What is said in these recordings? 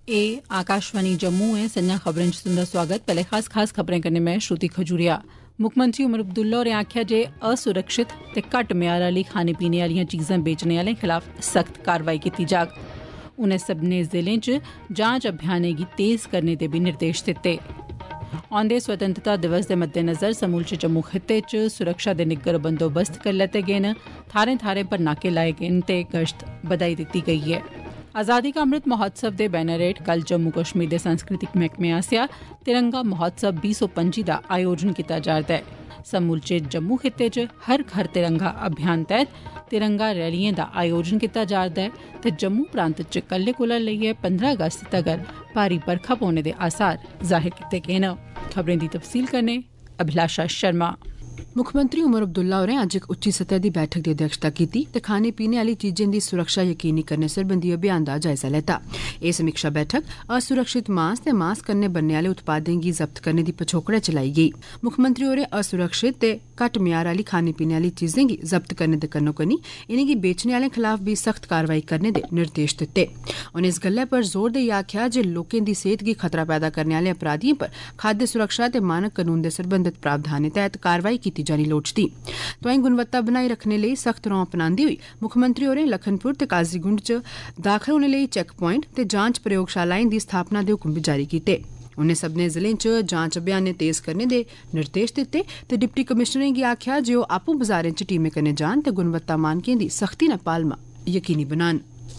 ए आकाशवाणी जम्मू है। संजा खबरें च तुंदा स्वागत। पहले खास खबरें कन्नै मैं श्रुति खजूरिया। मुक्खमंत्री उमर अब्दुल्ला होरें आखेआ जे असुरक्षित ते घट्ट म्यार आह्ली खाने पीने आह्लियां चीजां बेचने आह्लें खिलाफ सख्त कारवाई कीती जाग। उनें सब्भनें जिलें च जांच अभियानें गी तेज करने दे बी निर्देश दित्ते। औंदे स्वतंत्रता दिवस दे मद्देनज़र समूलचे जम्मू खित्ते च सुरक्षा दे निग्गर बंदोबस्त करी लैते गे न। थाह्रें थाह्रें पर नाके लाए गे न ते गश्त बधाई दित्ती गेई ऐ। आज़ादी का अमृत महोत्सव दे बैनर हेठ कल जम्मू कश्मीर दे सांस्कृतिक मैह्कमे आसेआ तिरंगा महोत्सव 2025 दा आयोजन कीता जा'रदा ऐ। समूलचे जम्मू खित्ते च हर घर तिरंगा अभियान तैह्त तिरंगा रैलियें दा आयोजन कीता जा'रदा ऐ ते जम्मू प्रांत च कल्लै कोला लेइयै 15 अगस्त तगर भारी बरखा पौने दे आसार जाहिर कीते गे न। खबरें दी तफसील कन्नै अभिलाषा शर्मा। मुक्खमंत्री उमर अब्दुल्ला होरें अज्ज इक उच्ची सतह दी बैठक दी अध्यक्षता कीती ते खाने पीने आह्ली चीजें दी सुरक्षा यकीनी करने सरबंधी अभियान दा जायजा लैता। एह् समीक्षा बैठक असुरक्षित मांस ते मांस कन्नै बनने आह्ले उत्पादें गी जब्त करने दी पछोकड़ै च लाई गेई। मुक्खमंत्री होरें असुरक्षित ते घट्ट म्यार आह्ली खाने पीने आह्ली चीजें गी जब्त करने दे कन्नो कन्नी इनेंगी बेचने आह्लें खलाफ बी सख्त कारवाई करने दे निर्देश दित्ते। उनें इस गल्लै पर जोर देइयै आखेआ जे लोकें दी सेह्त गी खतरा पैदा करने आह्ले अपराधिएं पर खाद्य सुरक्षा ते मानक कानून दे सरबंधत प्रावधानें तैह्त कारवाई कीती जानी लोड़चदी। तोआईं गुणवत्ता बनाई रक्खने लेई सख्त रौं अपनांदे होई मुक्खमंत्री होरें लखनपुर ते काजीगुंड च दाखल होने लेई चैक प्वाइंट ते जांच प्रयोगशालाएं दी स्थापना दे हुक्म बी जारी कीते। उनें सब्भनें जिलें च जांच अभियानें तेज करने दे निर्देश दित्ते ते डिप्टी कमिशनरें गी आखेआ जे ओह् आपूं बाजारें च टीमें कन्नै जान ते गुणवत्ता मानकें दी सख्ती नै पालमा यकीनी बनान।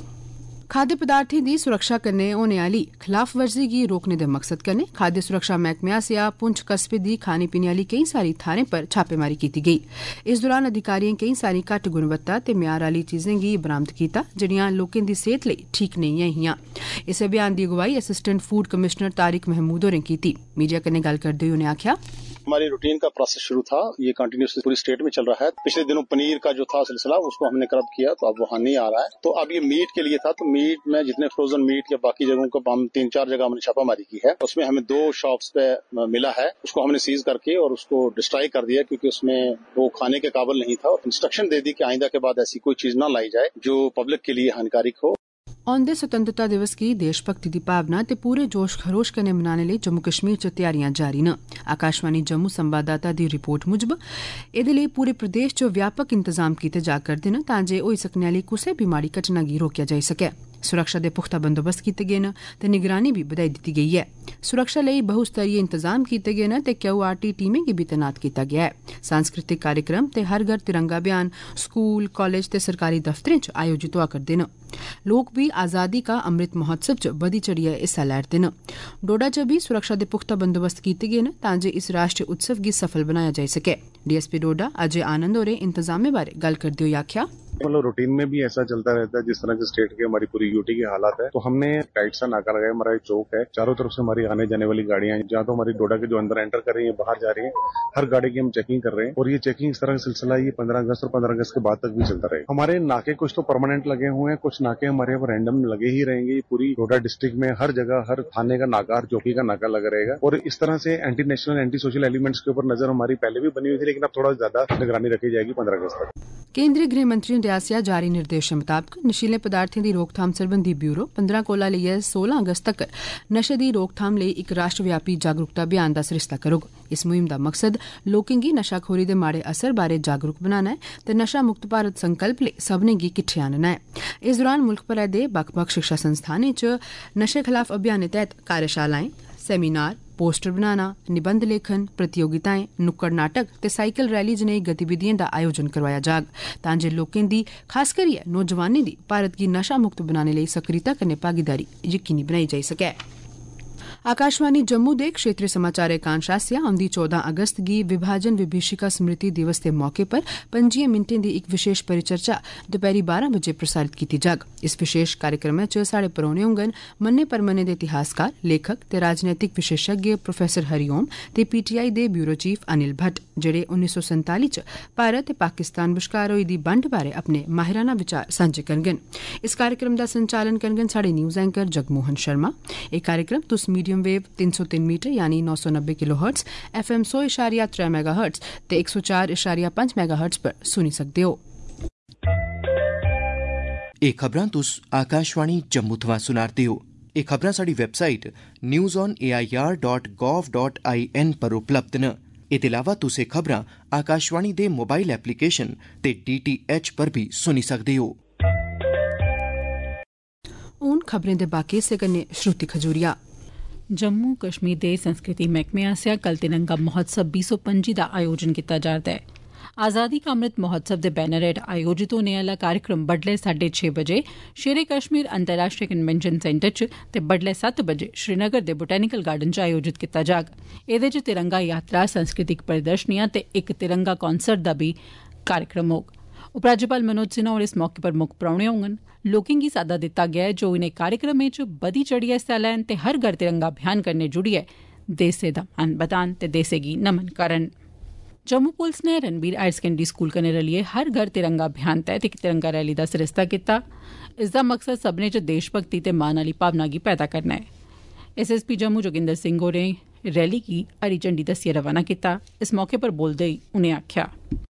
खाद्य पदार्थें दी सुरक्षा कन्नै होने आह्ली खिलाफवर्जी गी रोकने दे मकसद कन्नै खाद्य सुरक्षा मैह्कमे आसेआ पुंछ कस्बे दी खाने पीने आह्ली केईं सारी थाह्रें पर छापेमारी कीती गेई। इस दौरान अधिकारिएं केईं सारी घट्ट गुणवत्ता ते म्यार आह्ली चीजें गी बरामद कीता जेह्ड़ियां लोकें दी सेह्त लेई ठीक नेईं हियां। इस अभियान दी अगुवाई assistant food commissioner Tariq Mahmood होरें कीती। मीडिया कन्नै गल्ल करदे होई उनें आखेआ हमारी रूटीन का प्रोसेस शुरू था, ये कंटिन्यूसली पूरी स्टेट में चल रहा है। पिछले दिनों पनीर का जो था सिलसिला उसको हमने कर्ब किया तो अब वहां नहीं आ रहा है। तो अब ये मीट के लिए था, तो मीट में जितने फ्रोजन मीट या बाकी जगहों को हम 3-4 जगह हमने छापामारी की है। उसमें हमें 2 शॉप्स पे मिला है, उसको हमने सीज करके और उसको डिस्ट्रॉय कर दिया क्योंकि उसमें वो खाने के काबिल नहीं था। और इंस्ट्रक्शन दे दी कि आइंदा के बाद ऐसी कोई चीज ना लाई जाए जो पब्लिक के लिए हानिकारक हो। औंदे स्वतंत्रता दिवस गी देशभक्ति दी भावना ते पूरे जोश खरोश कन्नै मनाने लेई जम्मू कश्मीर च तैयारियां जारी न। आकाशवाणी जम्मू संवाददाता दी रिपोर्ट मुजब एह्दे लेई पूरे प्रदेश च व्यापक इंतजाम कीते जा करदे न तां जे होई सकने आह्ली कुसै बी माड़ी घटना गी रोकेआ जाई सकै। सुरक्षा दे पुख्ता बंदोबस्त कीते गे न ते निगरानी बी बधाई दित्ती गेई ऐ। सुरक्षा लेई बहुस्तरीय इंतजाम कीते गे न ते QRT टीमें गी बी तैनात कीता गेआ ऐ। सांस्कृतिक कार्यक्रम ते हर घर तिरंगा अभियान स्कूल कालेज ते सरकारी दफ्तरें च आयोजित होआ करदे न। लोक बी आजादी का अमृत महोत्सव च बधी चढ़ियै हिस्सा लै'रदे न। डोडा च बी सुरक्षा दे पुख्ता बंदोबस्त कीते गे न तां जे इस राष्ट्रीय उत्सव गी सफल बनाया जाई सकै। DSP डोडा अजय आनंद होरें इंतजामें बारे गल्ल करदे होई आखेआ मतलब रूटीन में भी ऐसा चलता रहता है जिस तरह के स्टेट के हमारी पूरी यूटी की हालात है। तो हमने टाइट सा नाका लगाया, हमारा चौक है, चारों तरफ से हमारी आने जाने वाली गाड़ियां हैं। जहाँ तो हमारी डोडा के जो अंदर एंटर कर रही है बाहर जा रही है, हर गाड़ी की हम चेकिंग कर रहे हैं। और ये चेकिंग इस तरह का सिलसिला ये 15 अगस्त और 15 अगस्त के बाद तक भी चलता रहेगा। हमारे नाके कुछ तो परमानेंट लगे हुए हैं, कुछ नाके हमारे यहाँ रैंडम लगे ही रहेंगे। पूरी डोडा डिस्ट्रिक्ट में हर जगह हर थाने का नाका, हर चौकी का नाका लगा रहेगा। और इस तरह से anti national anti social elements के ऊपर नजर हमारी पहले भी बनी हुई थी, लेकिन अब थोड़ा ज्यादा निगरानी रखी जाएगी 15 अगस्त तक। केंद्रीय गृह मंत्री हुंदे आसेआ जारी निर्देशें मताबक नशीले पदार्थें दी रोकथाम सरबंधी ब्यूरो 15 कोला लेइयै 16 अगस्त तक्कर नशे दी रोकथाम लेई इक राष्ट्रव्यापी जागरूकता अभियान दा सरिस्ता करोग। इस मुहिम दा मकसद लोकें गी नशाखोरी दे माड़े असर बारे जागरूक बनाना ऐ ते नशा मुक्त भारत संकल्प लेई सभनें गी किट्ठे आनना ऐ। इस दौरान मुल्ख भरै दे बक्ख-बक्ख शिक्षा संस्थानें च नशे खिलाफ अभियानें तैह्त कार्यशालाएं, सेमिनार, पोस्टर बनाना, निबंध लेखन, प्रतियोगिताएं, नुक्कड़ नाटक ते साइकिल रैली जनेही गतिविधिएं दा आयोजन करवाया जाग तां जे लोकें दी खास करियै नौजवानें दी भारत गी नशा मुक्त बनाने लेई सक्रियता कन्नै भागीदारी यकीनी बनाई जाई सकै। आकाशवाणी जम्मू दे क्षेत्रीय समाचार एकांश आसेआ औंदी 14 अगस्त गी विभाजन विभीषिका स्मृति दिवस दे मौके पर 25 मिंटें दी इक विशेष परिचर्चा दपैह्री 12 बजे प्रसारित कीती जाग। इस विशेष कार्यक्रमै च साढ़े परौने होङन मन्ने परमन्ने दे इतिहासकार, लेखक ते राजनैतिक विशेषज्ञ प्रोफेसर हरिओम ते PTI दे ब्यूरो चीफ अनिल भट्ट जेह्ड़े 1947 च भारत ते पाकिस्तान बश्कार होई दी बंड बारे अपने माहिराना विचार सांझे करङन। इस कार्यक्रम दा संचालन करङन साढ़े न्यूज़ एंकर जगमोहन शर्मा। एह् कार्यक्रम तुस मीडियम वेव 303 मीटर यानी 990 किलोहर्ट्ज, FM 100.3 मेगाहर्ट्ज ते 104.5 मेगाहर्ट्ज पर सुनी सकदे हो। एह् खबरां तुस आकाशवाणी जम्मू थमां सुना'रदे हो। एह् खबरां साढ़ी वैबसाइट newsonair.gov.in पर उपलब्ध न। एह्दे अलावा तुस एह् खबरां आकाशवाणी दे मोबाइल एप्लीकेशन ते DTH पर भी सुनी सकदे हो। हून खबरें दे बाकी हिस्से कन्नै श्रुति खजूरिया। जम्मू कश्मीर दे संस्कृति मैह्कमे आसेआ कल तिरंगा महोत्सव 2025 दा आयोजन कीता जा'रदा ऐ। आजादी का अमृत महोत्सव दे बैनर हेठ आयोजित होने आह्ला कार्यक्रम बड्डलै 6:30 बजे शेरे कश्मीर अंतर्राष्ट्रीय कन्वेंशन सेंटर च ते बड्डलै 7 बजे श्रीनगर दे बोटैनिकल गार्डन च आयोजित कीता जाग। एह्दे च तिरंगा यात्रा, सांस्कृतिक प्रदर्शनियां ते इक तिरंगा कॉन्सर्ट दा बी कार्यक्रम होग। उपराज्यपाल मनोज सिन्हा होर इस मौके पर मुक्ख परौह्ने होङन। लोकें गी साद्दा दित्ता गेआ ऐ जो इनें कार्यक्रमें च बधी चढ़ियै हिस्सा लैन ते हर घर तिरंगा अभियान कन्नै जुड़ियै देसै दा मान बधान ते देसै गी नमन करन। जम्मू पुलस नै रणबीर हायर सकैंडरी स्कूल कन्नै रलियै हर घर तिरंगा अभियान तैह्त इक तिरंगा रैली दा सरिस्ता कीता। इसदा मकसद सब्भनें च देशभक्ति ते मान आह्ली भावना गी पैदा करना है। SSP जम्मू जोगिंदर सिंह होरें रैली गी हरी झंडी दस्सियै रवाना कीता। इस मौके पर बोलदे होई उनें आखेआ,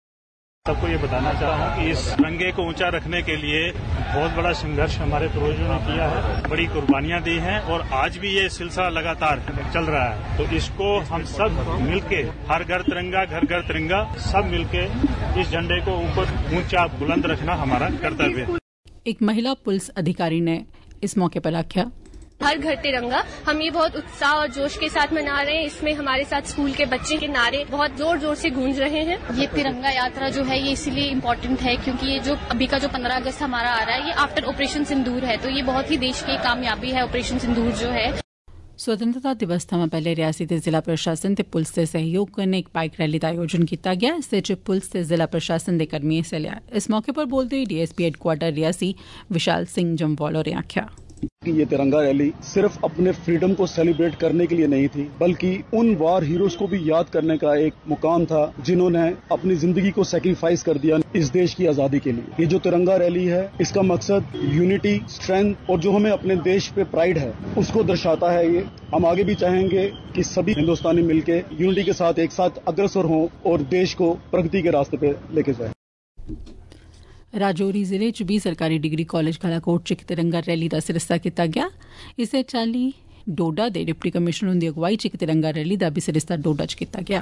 सबको ये बताना चाहता हूँ कि इस तिरंगे को ऊंचा रखने के लिए बहुत बड़ा संघर्ष हमारे पूर्वजों ने किया है, बड़ी कुर्बानियां दी हैं और आज भी ये सिलसिला लगातार चल रहा है। तो इसको हम सब मिलके हर घर तिरंगा, घर घर तिरंगा, सब मिलके इस झंडे को ऊपर ऊंचा बुलंद रखना हमारा कर्तव्य है। एक महिला पुलिस अधिकारी ने इस मौके पर आख्या, हर घर तिरंगा हम ये बहुत उत्साह और जोश के साथ मना रहे हैं। इसमें हमारे साथ स्कूल के बच्चे के नारे बहुत जोर जोर से गूंज रहे हैं। ये तिरंगा यात्रा जो है ये इसीलिए इम्पोर्टेंट है क्योंकि ये जो अभी का जो 15 अगस्त हमारा आ रहा है ये आफ्टर ऑपरेशन सिंदूर है, तो ये बहुत ही देश की कामयाबी है ऑपरेशन सिंदूर जो है। स्वतंत्रता दिवस थमां पैह्ले रियासी दे जिला प्रशासन ते पुलिस दे सहयोग कन्नै इक बाइक रैली दा आयोजन कीता गेआ। इस च पुलिस ते जिला प्रशासन दे कर्मियें हिस्सा लेआ। इस मौके पर बोलदे होई DSP हैडक्वार्टर रियासी विशाल सिंह जम्वाल होरें आखेआ कि ये तिरंगा रैली सिर्फ अपने फ्रीडम को सेलिब्रेट करने के लिए नहीं थी, बल्कि उन वार हीरोज को भी याद करने का एक मुकाम था जिन्होंने अपनी जिंदगी को सैक्रिफाइस कर दिया इस देश की आजादी के लिए। ये जो तिरंगा रैली है इसका मकसद यूनिटी, स्ट्रेंथ और जो हमें अपने देश पे प्राइड है उसको दर्शाता है। ये हम आगे भी चाहेंगे कि सभी हिंदुस्तानी मिलके यूनिटी के साथ एक साथ अग्रसर हों और देश को प्रगति के रास्ते पे लेके जाएं। राजौरी जिले च भी सरकारी डिग्री कॉलेज कालाकोट च इक तिरंगा रैली दा सरिस्ता कीता गेआ। इस्सै चाल्ली डोडा दे डिप्टी कमिशनर हुंदी अगुवाई च इक तिरंगा रैली दा बी सरिस्ता डोडा च कीता गेआ।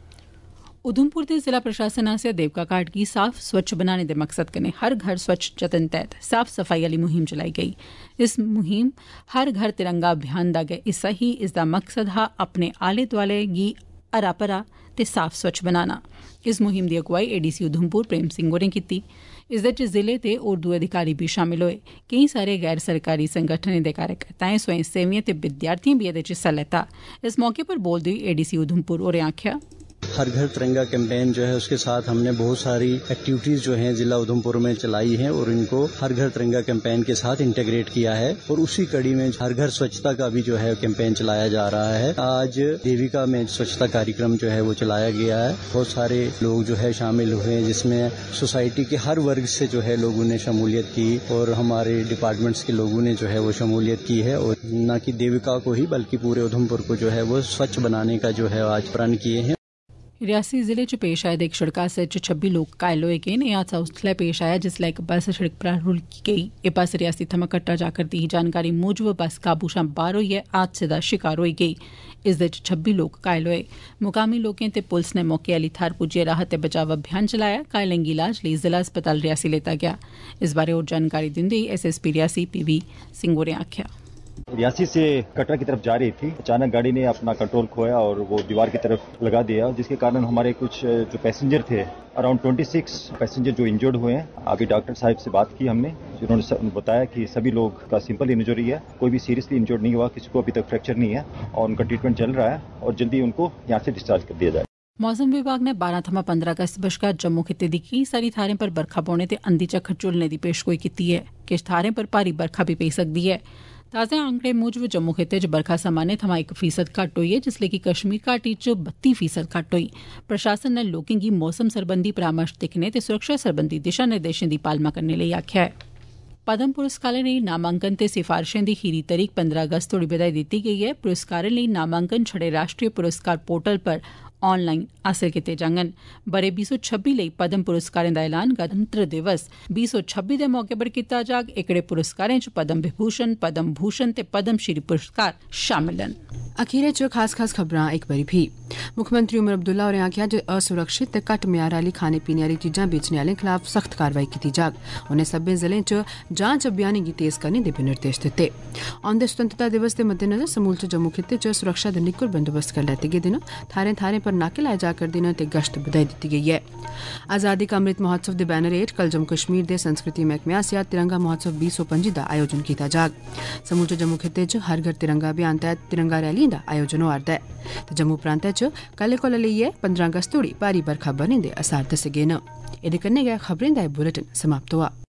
उधमपुर दे जिला प्रशासन आसेआ देवका घाट गी साफ स्वच्छ बनाने दे मकसद कन्नै हर घर स्वच्छ जतन तैह्त साफ सफाई आह्ली मुहिम चलाई गेई। इस मुहिम हर घर तिरंगा अभियान दा गै हिस्सा ही। इसदा मकसद हा अपने आले दुआले गी हरा भरा ते साफ स्वच्छ बनाना। इस मुहिम दी अगुवाई ADC उधमपुर प्रेम सिंह होरें कीती। इसदे च जिले दे होर दुए अधिकारी भी शामिल होए। केईं सारे गैर सरकारी संगठनें दे कार्यकर्ताएं, स्वयं सेवियें ते विद्यार्थियें भी एह्दे च हिस्सा लैता। इस मौके पर बोलदे होई ADC उधमपुर होरें आखेआ, हर घर तिरंगा कैंपेन जो है उसके साथ हमने बहुत सारी एक्टिविटीज जो हैं जिला उधमपुर में चलाई हैं और इनको हर घर तिरंगा कैंपेन के साथ इंटीग्रेट किया है और उसी कड़ी में हर घर स्वच्छता का भी जो है कैंपेन चलाया जा रहा है। आज देविका में स्वच्छता कार्यक्रम जो है वो चलाया गया है। बहुत सारे लोग जो है शामिल हुए जिसमें सोसाइटी के हर वर्ग से जो है लोगों ने शमूलियत की और हमारे डिपार्टमेंट्स के लोगों ने जो है वो शमूलियत की है और न कि देविका को ही बल्कि पूरे उधमपुर को जो है वो स्वच्छ बनाने का जो है आज प्रण किए हैं। रियासी जिले च पेश आए दे एक सड़क हादसे च 26 लोग घायल होए गे। एह् हादसा उसलै पेश आया जिसलै इक बस सड़क परा रुलकी गेई। एह् बस रियासी थमां कटरा जा करदी ही। जानकारी मूजब बस काबू शा बाहर होइयै हादसे दा शिकार होई गेई। इसदे च 26 लोग घायल होए। मुकामी लोकें ते पुलस ने मौके आह्ली थाह्र पुज्जियै राहत ते बचाव अभियान चलाया। घायलें गी इलाज लेई जिला अस्पताल रियासी लेता गया। इस बारै होर जानकारी दिंदे होई SSP रियासी PV सिंह होरें आखेआ, रियासी से कटरा की तरफ जा रही थी, अचानक गाड़ी ने अपना कंट्रोल खोया और वो दीवार की तरफ लगा दिया जिसके कारण हमारे कुछ जो पैसेंजर थे अराउंड 26 पैसेंजर जो इंजर्ड हुए हैं। अभी डॉक्टर साहब से बात की हमने, जिन्होंने बताया कि सभी लोग का सिंपल इंजरी है, कोई भी सीरियसली इंजर्ड नहीं हुआ, किसी को अभी तक फ्रैक्चर नहीं है और उनका ट्रीटमेंट चल रहा है और जल्दी उनको यहाँ से डिस्चार्ज कर दिया जाए। मौसम विभाग ने 12 थमां 15 अगस्त बश्कार जम्मू खित्ते दी केई सारी थाह्रें पर बरखा पौने ते अंधी झक्खड़ झुलने दी पेशगोई कीती है। किश थाह्रें पर भारी बरखा भी पेई सकदी है। ताज़ा आंकड़े मूजब जम्मू खित्ते च बरखा सामान्य थमां 1% घट्ट होई ऐ, जिसलै कि कश्मीर घाटी च 32% घट्ट होई। प्रशासन ने लोकें गी मौसम सरबंधी परामर्श दिक्खने ते सुरक्षा सरबंधी दिशा निर्देशें दी पालमा करने लेई आखेआ है। पद्म पुरस्कारें लेई नामांकन ते सिफारशें दी खीरी तरीक 15 अगस्त तोड़ी बधाई दित्ती गेई ऐ। पुरस्कारें लेई नामांकन छड़े राष्ट्रीय पुरस्कार पोर्टल पर ऑनलाइन हासिल कीते जाङन। बरे 2026 लेई पद्म पुरस्कारें दा ऐलान गणतंत्र दिवस 2026 दे मौके पर कीता जाग। एह्कड़े पुरस्कारें च पद्म विभूषण, पद्म भूषण ते पद्म श्री पुरस्कार शामिल न। अखीरै च खास खबरां इक बारी फ्ही। मुक्खमंत्री उमर अब्दुल्ला होरें आखेआ जे असुरक्षित ते घट्ट म्यार आह्ली खाने पीने आह्ली चीजां बेचने आह्लें खलाफ सख्त कार्रवाई कीती जाग। उनें सब्बै जिलें च जांच अभियानें गी तेज करने दे बी निर्देश दित्ते। औंदे स्वतंत्रता दिवस दे मद्देनजर समूलचे जम्मू खित्ते च सुरक्षा दे निग्गर बंदोबस्त करी लैते गेदे न। थाह्रें थाह्रें पर नाके लाए जा करदे न ते गश्त बधाई दित्ती गेई ऐ। आजादी का अमृत महोत्सव दे बैनर हेठ कल जम्मू कश्मीर दे संस्कृति मैह्कमे आसेआ तिरंगा महोत्सव 2025 दा आयोजन कीता जाग। समूलचे जम्मू खित्ते च हर घर तिरंगा अभियान तैह्त तिरंगा रैलियें दा आयोजन होआ'रदा ऐ ते जम्मू प्रांतै च कल्लै कोला लेइयै 15 अगस्त तोड़ी भारी बरखा बरने दे असार दस्से गे न। एह्दे कन्नै गै खबरें दा एह् बुलेटिन समाप्त होआ।